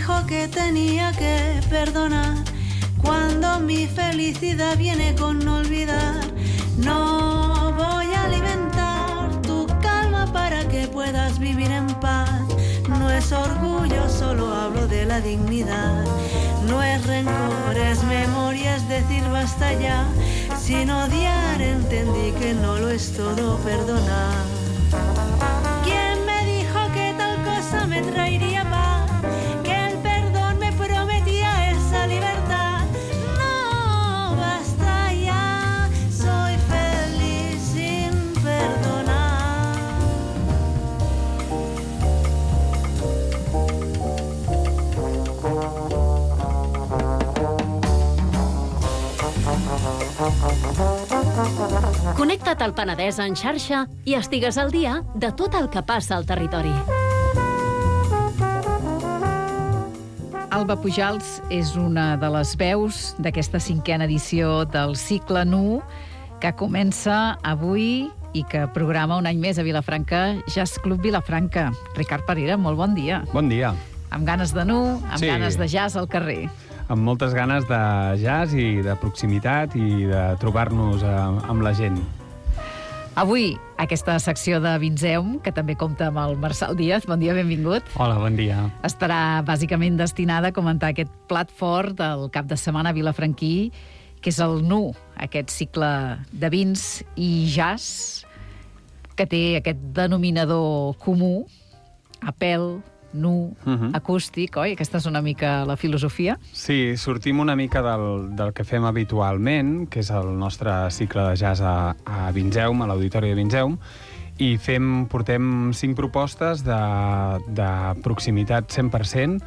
dijo que tenía que perdonar cuando mi felicidad viene con no olvidar. No voy a alimentar tu calma para que puedas vivir en paz. No es orgullo, solo hablo de la dignidad. No es rencor, es memoria, es decir basta ya. Sin odiar entendí que no lo es todo perdonar. ¿Quién me dijo que tal cosa me traería paz? Que el perdón me prometía esa libertad. No, basta ya, soy feliz sin perdonar. Connecta't al Penedès en xarxa i estigues al dia de tot el que passa al territori. Alba Pujals és una de les veus d'aquesta 5a edició del cicle Nu, que comença avui i que programa un any més a Vilafranca, Jazz Club Vilafranca. Ricard Parera, molt bon dia. Bon dia. Amb ganes de nu, amb ganes de jazz al carrer. Amb moltes ganes de jazz i de proximitat i de trobar-nos amb la gent. Avui, aquesta secció de Vinzeum, que també compta amb el Marçal Díaz. Bon dia, benvingut. Hola, bon dia. Estarà bàsicament destinada a comentar aquest plat fort del cap de setmana vilafranquí, que és el Nu, aquest cicle de vins i jazz, que té aquest denominador comú, apel, nu, acústic, oi? Aquesta és una mica la filosofia. Sí, sortim una mica del que fem habitualment, que és el nostre cicle de jazz a Vinzeum, a l'Auditori de Vinzeum, i portem 5 propostes de proximitat 100%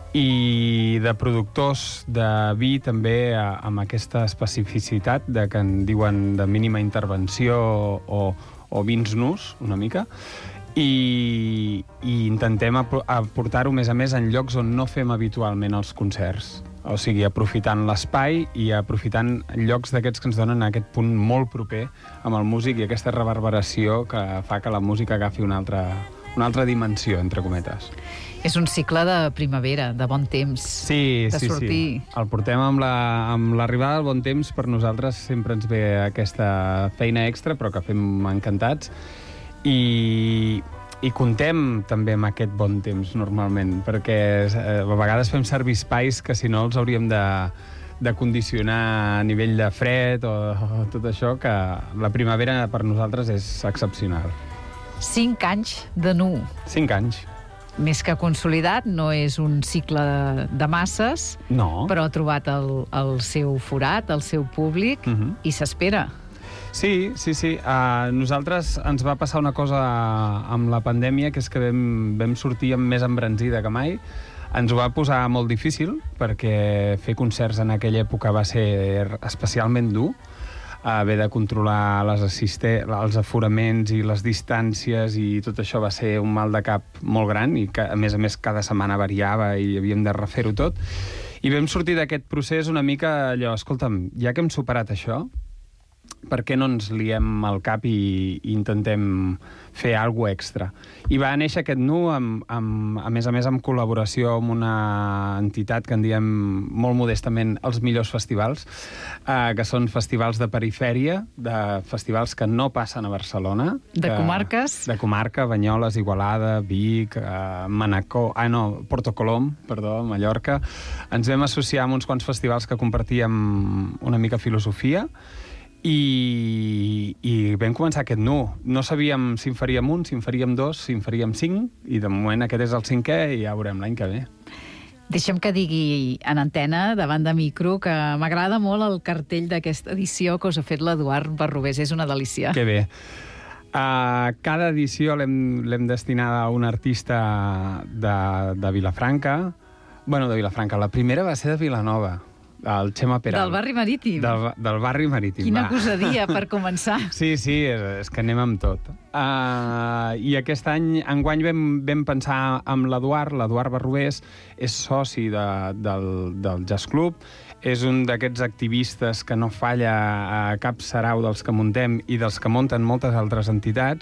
i de productors de vi també amb aquesta especificitat de que en diuen de mínima intervenció o vins nus, una mica, i intentem aportar-ho, més a més, en llocs on no fem habitualment els concerts. O sigui, aprofitant l'espai i aprofitant llocs d'aquests que ens donen aquest punt molt proper amb el músic i aquesta reverberació que fa que la música agafi una altra dimensió, entre cometes. És un cicle de primavera, de bon temps. Sí. El portem amb l'arribada del bon temps. Per nosaltres sempre ens ve aquesta feina extra, però que fem encantats. I contem també amb aquest bon temps, normalment, perquè a vegades fem servir espais que si no els hauríem de condicionar a nivell de fred o tot això, que la primavera per nosaltres és excepcional. 5 anys de Nu. 5 anys. Més que consolidat, no és un cicle de masses, no, però ha trobat el seu forat, el seu públic, i s'espera. Sí. A nosaltres ens va passar una cosa amb la pandèmia, que és que vam sortir amb més embranzida que mai. Ens ho va posar molt difícil, perquè fer concerts en aquella època va ser especialment dur. Haver de controlar els aforaments i les distàncies i tot això va ser un mal de cap molt gran i que, a més, cada setmana variava i havíem de refer-ho tot. I vam sortir d'aquest procés una mica allò, escolta'm, ja que hem superat això, per què no ens liem al cap i intentem fer alguna cosa extra? I va néixer aquest Nu, a més a més, amb col·laboració amb una entitat que en diem molt modestament els millors festivals, que són festivals de perifèria, de festivals que no passen a Barcelona. De comarques? De comarca, Banyoles, Igualada, Vic, Porto Colom, Mallorca. Ens vam associar amb uns quants festivals que compartíem una mica filosofia, i vam començar aquest Nu. No sabíem si en faríem un, si en faríem 2, si en faríem 5, i de moment aquest és el 5è i ja veurem l'any que ve. Deixa'm que digui en antena, davant de micro, que m'agrada molt el cartell d'aquesta edició que us ha fet l'Eduard Barrobés. És una delícia. Que bé. Cada edició l'hem destinada a un artista de Vilafranca. Bueno, de Vilafranca. La primera va ser de Vilanova, el Xema Peral. Del barri marítim. Del barri marítim. Quina gosadia, per començar. Sí, és que anem amb tot. I aquest enguany vam pensar amb l'Eduard Barrobés, és soci del Jazz Club, és un d'aquests activistes que no falla a cap sarau dels que muntem i dels que munten moltes altres entitats,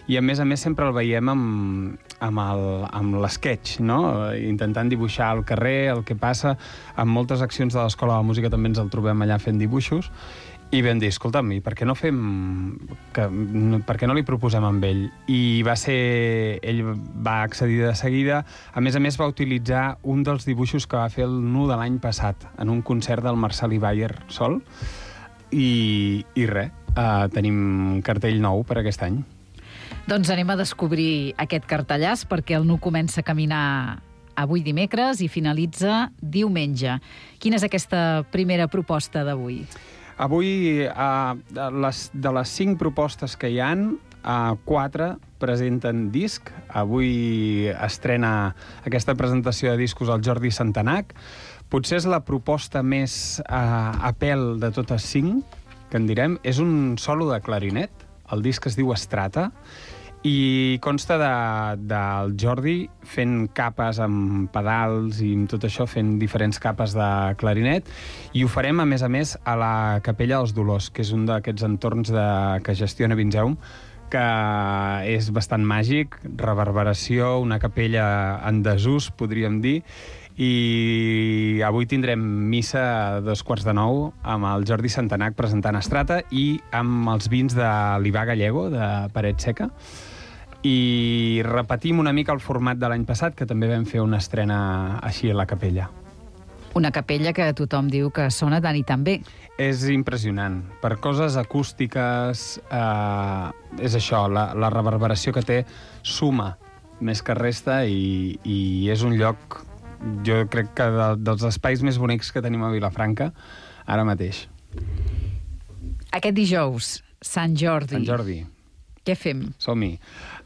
i a més sempre el veiem amb l'esquetx, no? Intentant dibuixar al carrer el que passa. En moltes accions de l'Escola de Música també ens el trobem allà fent dibuixos, i vam dir, escolta'm, i per què no li proposem amb ell? I ell va accedir de seguida. A més, va utilitzar un dels dibuixos que va fer el Nu de l'any passat, en un concert del Marcel Bayer sol, i res, tenim un cartell nou per aquest any. Doncs anem a descobrir aquest cartellàs, perquè el Nu comença a caminar avui dimecres i finalitza diumenge. Quina és aquesta primera proposta d'avui? Avui, de les 5 propostes que hi han, 4 presenten disc. Avui estrena aquesta presentació de discos el Jordi Santanac. Potser és la proposta més a pèl de totes 5, que en direm. És un solo de clarinet. El disc es diu Estrata, i consta del Jordi fent capes amb pedals i amb tot això, fent diferents capes de clarinet, i ho farem, a més, a la Capella dels Dolors, que és un d'aquests entorns que gestiona Vinzeum, que és bastant màgic, reverberació, una capella en desús, podríem dir, i avui tindrem missa a 8:45 amb el Jordi Santanac presentant Estrata i amb els vins de l'Ivà Gallego, de Paret Seca. I repetim una mica el format de l'any passat, que també vam fer una estrena així a la capella. Una capella que tothom diu que sona tant i tan bé. És impressionant. Per coses acústiques, és això, la reverberació que té suma més que resta, i és un lloc, jo crec que dels espais més bonics que tenim a Vilafranca ara mateix. Aquest dijous, Sant Jordi. Sant Jordi. Què fem? Som-hi.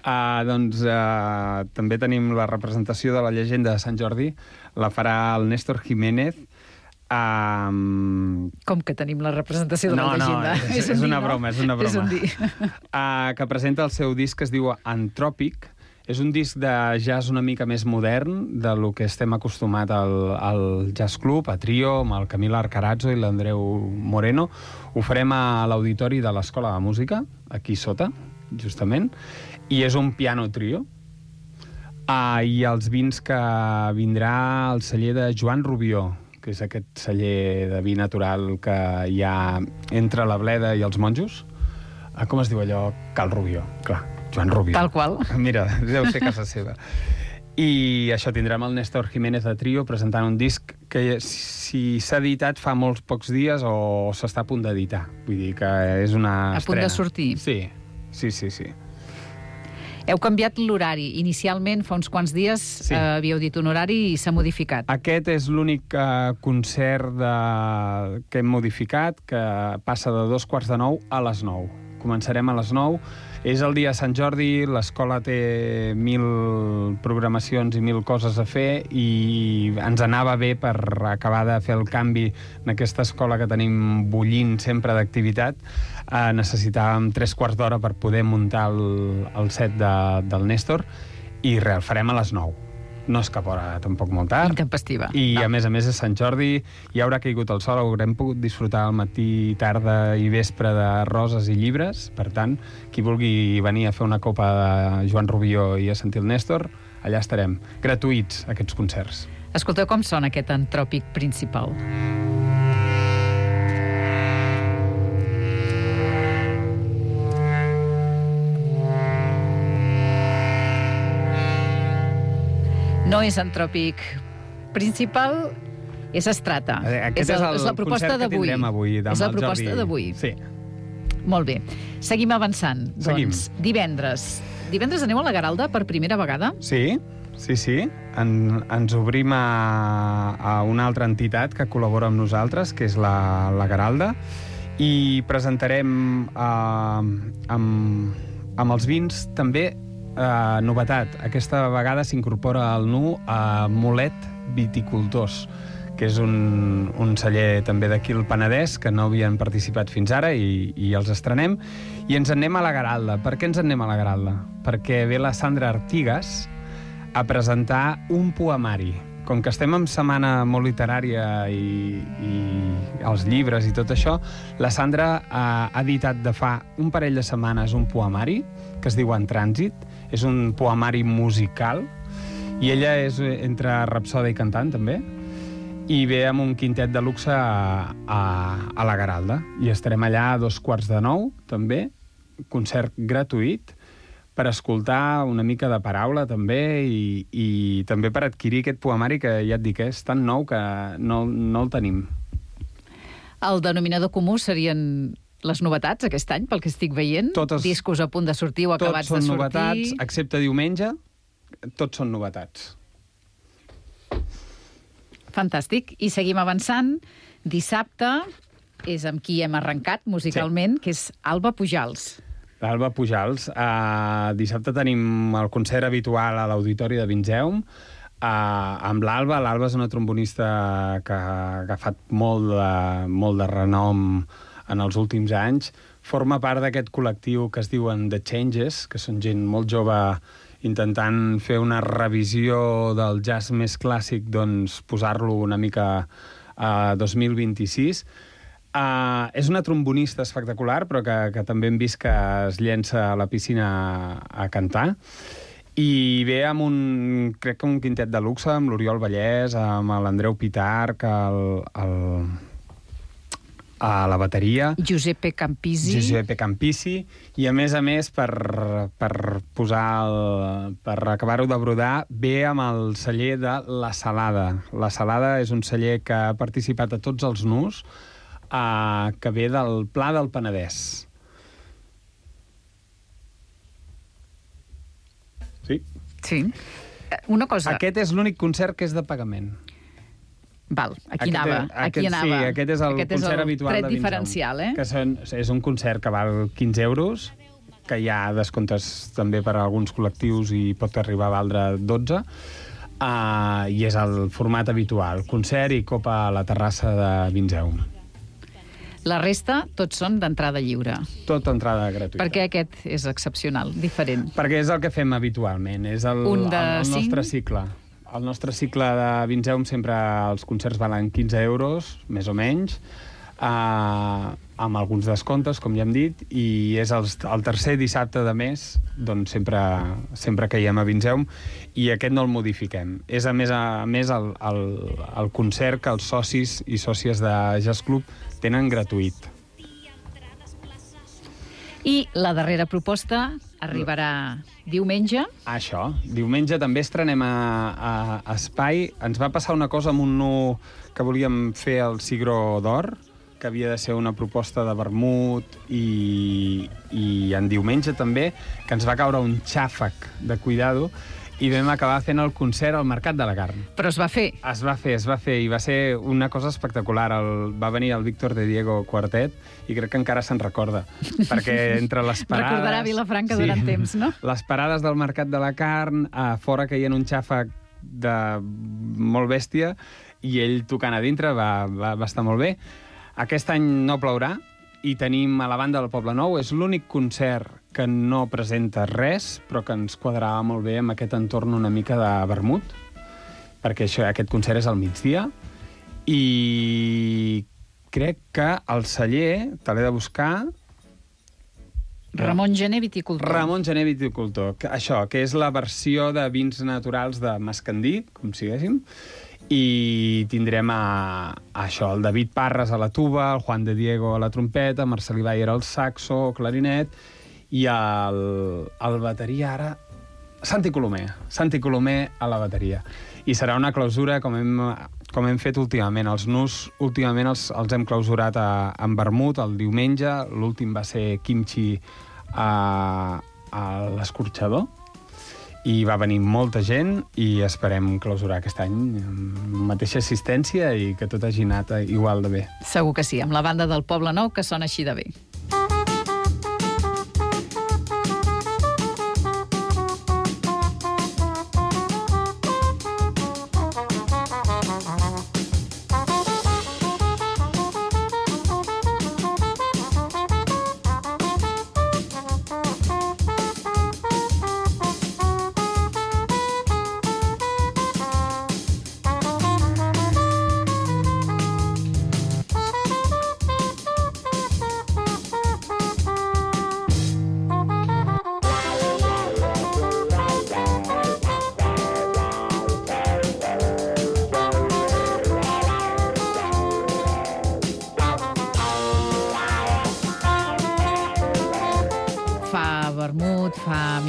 També tenim la representació de la llegenda de Sant Jordi. La farà el Néstor Jiménez. Com que tenim la representació de la llegenda? No, és una broma, és una broma. Que presenta el seu disc que es diu Antròpic. És un disc de jazz una mica més modern de lo que estem acostumat al Jazz Club, a Trio, amb el Camil Arcarazzo i l'Andreu Moreno. Ho farem a l'auditori de l'Escola de Música, aquí sota, justament, i és un piano trio. I els vins que vindrà al celler de Joan Rubió, que és aquest celler de vi natural que hi ha entre la Bleda i els Monjos. Com es diu allò? Cal Rubió, clar. Joan Rubió. Tal qual. Mira, deu ser casa seva. I això, tindrem el Néstor Jiménez de Trio presentant un disc que si s'ha editat fa molts pocs dies o s'està a punt d'editar. Vull dir que és una estrena. A punt de sortir. Sí. Heu canviat l'horari. Inicialment, fa uns quants dies, havíeu dit un horari i s'ha modificat. Aquest és l'únic concert que hem modificat, que passa de 8:45 a les 9. Començarem a les 9. És el dia de Sant Jordi, l'escola té 1000 programacions i 1000 coses a fer, i ens anava bé per acabar de fer el canvi en aquesta escola que tenim bullint sempre d'activitat. Necessitàvem 3/4 d'hora per poder muntar el set del Néstor, i res, el farem a les 9. No és cap hora tampoc molt tard. Intempestiva. I a més és Sant Jordi, hi haurà caigut el sol, haurem pogut disfrutar al matí, tarda i vespre de roses i llibres. Per tant, qui vulgui venir a fer una copa de Joan Rubió i a sentir el Néstor, allà estarem. Gratuïts, aquests concerts. Escolteu com sona aquest Antròpic principal. No és Antròpic principal, és Estrata. Aquest és el concert que tindrem avui. És la proposta d'avui. Sí. Molt bé. Seguim avançant. Seguim. Doncs, divendres. Divendres aneu a la Garalda per primera vegada? Sí. Ens obrim a una altra entitat que col·labora amb nosaltres, que és la Garalda, i presentarem amb els vins també novetat. Aquesta vegada s'incorpora al Nu a Mulet Viticultors, que és un celler també d'aquí al Penedès, que no havien participat fins ara, i els estrenem. I ens en anem a la Garalda. Per què ens en anem a la Garalda? Perquè ve la Sandra Artigas a presentar un poemari, com que estem en setmana molt literària i els llibres i tot això, la Sandra ha editat de fa un parell de setmanes un poemari que es diu En Trànsit. És un poemari musical i ella és entre rapsoda i cantant, també, i ve amb un quintet de luxe a la Garalda. I estarem allà a 8:45, també, concert gratuït, per escoltar una mica de paraula, també, i també per adquirir aquest poemari que, ja et dic, és tan nou que no el tenim. El denominador comú serien les novetats aquest any, pel que estic veient? Totes, discos a punt de sortir o acabats de sortir? Tots són novetats, excepte diumenge, tots són novetats. Fantàstic. I seguim avançant. Dissabte és amb qui hem arrencat musicalment, que és Alba Pujals. L'Alba Pujals. Dissabte tenim el concert habitual a l'Auditori de Vinzeum, amb l'Alba. L'Alba és una trombonista que ha agafat molt de renom en els últims anys. Forma part d'aquest col·lectiu que es diuen The Changes, que són gent molt jove intentant fer una revisió del jazz més clàssic, doncs posar-lo una mica a 2026. És una trombonista espectacular, però que també hem vist que es llença a la piscina a cantar. I ve amb crec que un quintet de luxe, amb l'Oriol Vallès, amb l'Andreu Pitarch, a la bateria. Giuseppe Campisi, i a més, per acabar-ho de brodar, ve amb el celler de La Salada. La Salada és un celler que ha participat a tots els nus, que ve del Pla del Penedès. Sí? Sí. Una cosa... Aquest és l'únic concert que és de pagament. Val, aquí anava. Sí, aquest és el concert habitual de Vinzeum. Tret diferencial, que és un concert que val 15 euros, que hi ha descomptes també per a alguns col·lectius i pot arribar a valdre 12, i és el format habitual, concert i copa a la terrassa de Vinzeum. La resta, tots són d'entrada lliure. Tot entrada gratuïta. Per què aquest és excepcional, diferent? Perquè és el que fem habitualment, és el nostre cicle. El nostre cicle de Vinzeum sempre els concerts valen 15 euros, més o menys, amb alguns descomptes, com ja hem dit, i és el tercer dissabte de mes, doncs sempre caiem a Vinzeum, i aquest no el modifiquem. És, a més el concert que els socis i sòcies de Jazz Club tenen gratuït. I la darrera proposta arribarà diumenge. Això. Diumenge també estrenem a Espai. Ens va passar una cosa amb un nu que volíem fer al Cigró d'Or, que havia de ser una proposta de vermut, i en diumenge també, que ens va caure un xàfec de cuidado, i vam acabar fent el concert al Mercat de la Carn. Però es va fer. Es va fer, i va ser una cosa espectacular. Va venir el Víctor de Diego Quartet, i crec que encara se'n recorda, perquè entre les parades... Recordarà Vilafranca durant temps, no? Les parades del Mercat de la Carn, a fora caien un xàfec molt bèstia, i ell tocant a dintre va estar molt bé. Aquest any no plourà, i tenim a la banda del Poble Nou. És l'únic concert que no presenta res, però que ens quadrava molt bé amb aquest entorn una mica de vermut, perquè aquest concert és al migdia, i crec que el celler, te l'he de buscar... Ramon Gené, viticultor. Ramon Gené, viticultor. Això, que és la versió de vins naturals de Mascandí, com si diguéssim, i tindrem el David Parras a la tuba, el Juan de Diego a la trompeta, Marcelí Bayer al saxo, clarinet, i el bateria ara... Santi Colomer a la bateria. I serà una clausura com hem fet últimament. Els nus últimament els hem clausurat en vermut el diumenge, l'últim va ser kimchi a l'Escorxador, i va venir molta gent, i esperem clausurar aquest any amb mateixa assistència i que tot hagi anat igual de bé. Segur que sí, amb la banda del Poble Nou, que sona així de bé.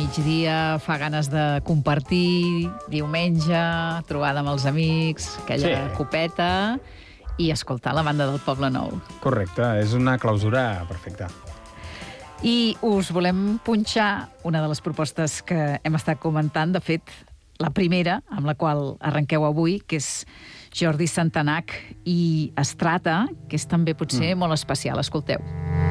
migdia, fa ganes de compartir, diumenge, trobada amb els amics, aquella copeta i escoltar la banda del Poble Nou. Correcte, és una clausura perfecta. I us volem punxar una de les propostes que hem estat comentant, de fet, la primera, amb la qual arrenqueu avui, que és Jordi Santanac i Estrata, que és també potser molt especial. Escolteu.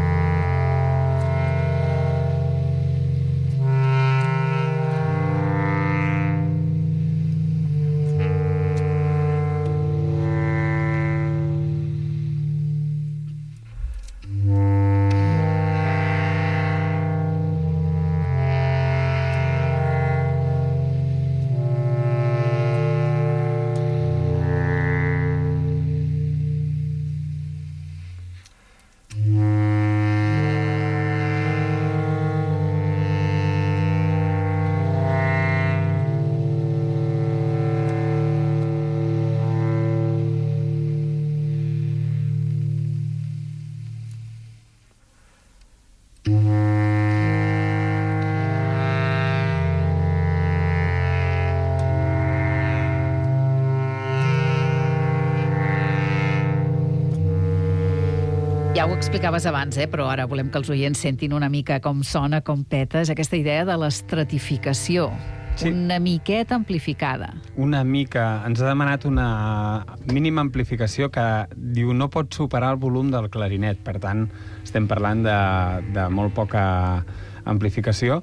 Ja ho explicaves abans, però ara volem que els oients sentin una mica com sona, com peta, és aquesta idea de l'estratificació. Sí. Una miqueta amplificada. Una mica. Ens ha demanat una mínima amplificació que diu no pot superar el volum del clarinet. Per tant, estem parlant de molt poca amplificació.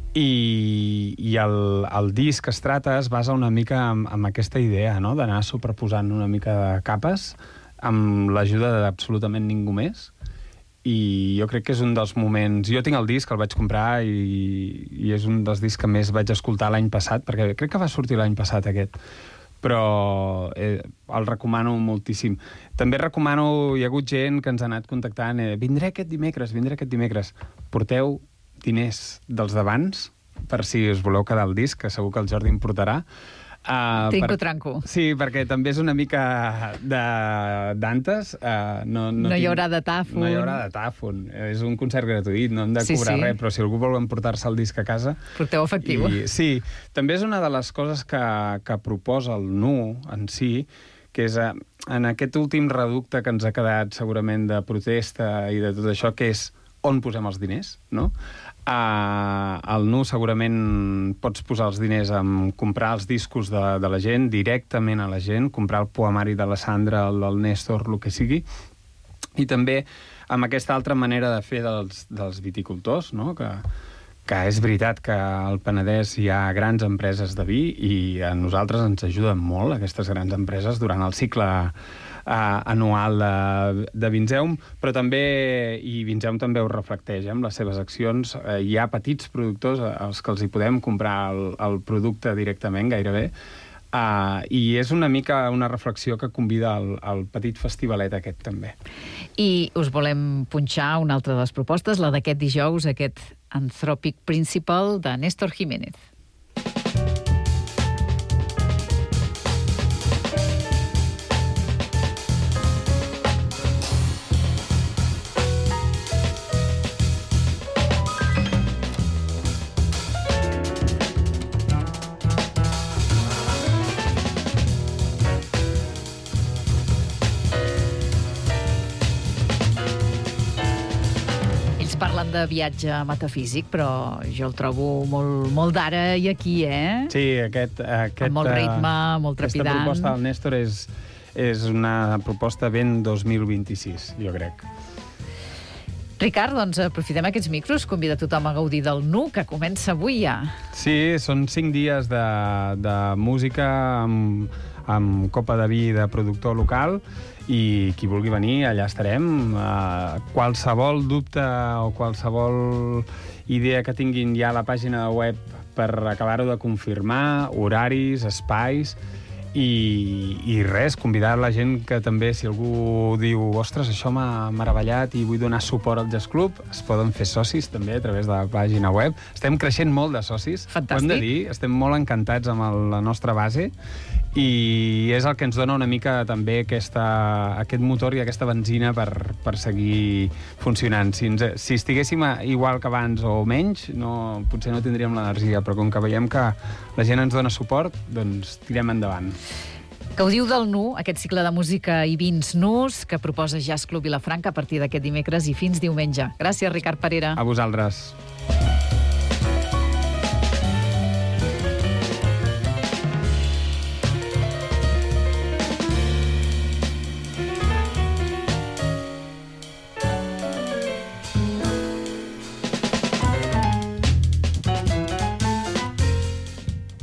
I el disc Estrata es basa una mica en aquesta idea, no?, d'anar superposant una mica de capes amb l'ajuda d'absolutament ningú més. I jo crec que és un dels moments... Jo tinc el disc, el vaig comprar i és un dels discs que més vaig escoltar l'any passat, perquè crec que va sortir l'any passat aquest, però el recomano moltíssim. També recomano... Hi ha hagut gent que ens ha anat contactant, vindré aquest dimecres. Porteu diners dels d'abans, per si us voleu quedar el disc, que segur que el Jordi em portarà. Trinco-tranco. Sí, perquè també és una mica d'antes. No hi haurà de tàfon. No hi haurà de tàfon. És un concert gratuït, no hem de cobrar res, però si algú vol emportar-se el disc a casa... Porteu efectiu. Sí, també és una de les coses que proposa el NU en si, que és en aquest últim reducte que ens ha quedat segurament de protesta i de tot això, que és on posem els diners, no? Al NU segurament pots posar els diners en comprar els discos de la gent, directament a la gent, comprar el poemari de la Sandra, el del Néstor, el que sigui, i també amb aquesta altra manera de fer dels viticultors, no?, que és veritat que al Penedès hi ha grans empreses de vi i a nosaltres ens ajuden molt aquestes grans empreses durant el cicle anual de Vinzeum, però també, i Vinzeum també ho reflecteix amb les seves accions, hi ha petits productors als que els hi podem comprar el producte directament, gairebé, i és una mica una reflexió que convida al petit festivalet aquest també. I us volem punxar una altra de les propostes, la d'aquest dijous, aquest Anthropic Principle de Néstor Jiménez. Parlen de viatge metafísic, però jo el trobo molt d'ara i aquí, Sí, amb molt ritme, molt trepidant. Aquesta proposta del Néstor és una proposta ben 2026, jo crec. Ricard, doncs aprofitem aquests micros, convida tothom a gaudir del NU, que comença avui ja. Sí, són 5 dies de música amb copa de vi de productor local, i qui vulgui venir, allà estarem. Qualsevol dubte o qualsevol idea que tinguin ja a la pàgina web per acabar-ho de confirmar, horaris, espais, i res, convidar la gent que també, si algú diu ostres, això m'ha meravellat i vull donar suport al Jazz Club, es poden fer socis també a través de la pàgina web. Estem creixent molt de socis. Fantàstic. Ho hem de dir, estem molt encantats amb la nostra base i és el que ens dona una mica també aquest motor i aquesta benzina per seguir funcionant. Si estiguéssim igual que abans o menys, potser no tindríem l'energia, però com que veiem que la gent ens dona suport, doncs tirem endavant. Gaudiu del Nu, aquest cicle de música i vins nus que proposa Jazz Club Vilafranca a partir d'aquest dimecres i fins diumenge. Gràcies, Ricard Parera. A vosaltres.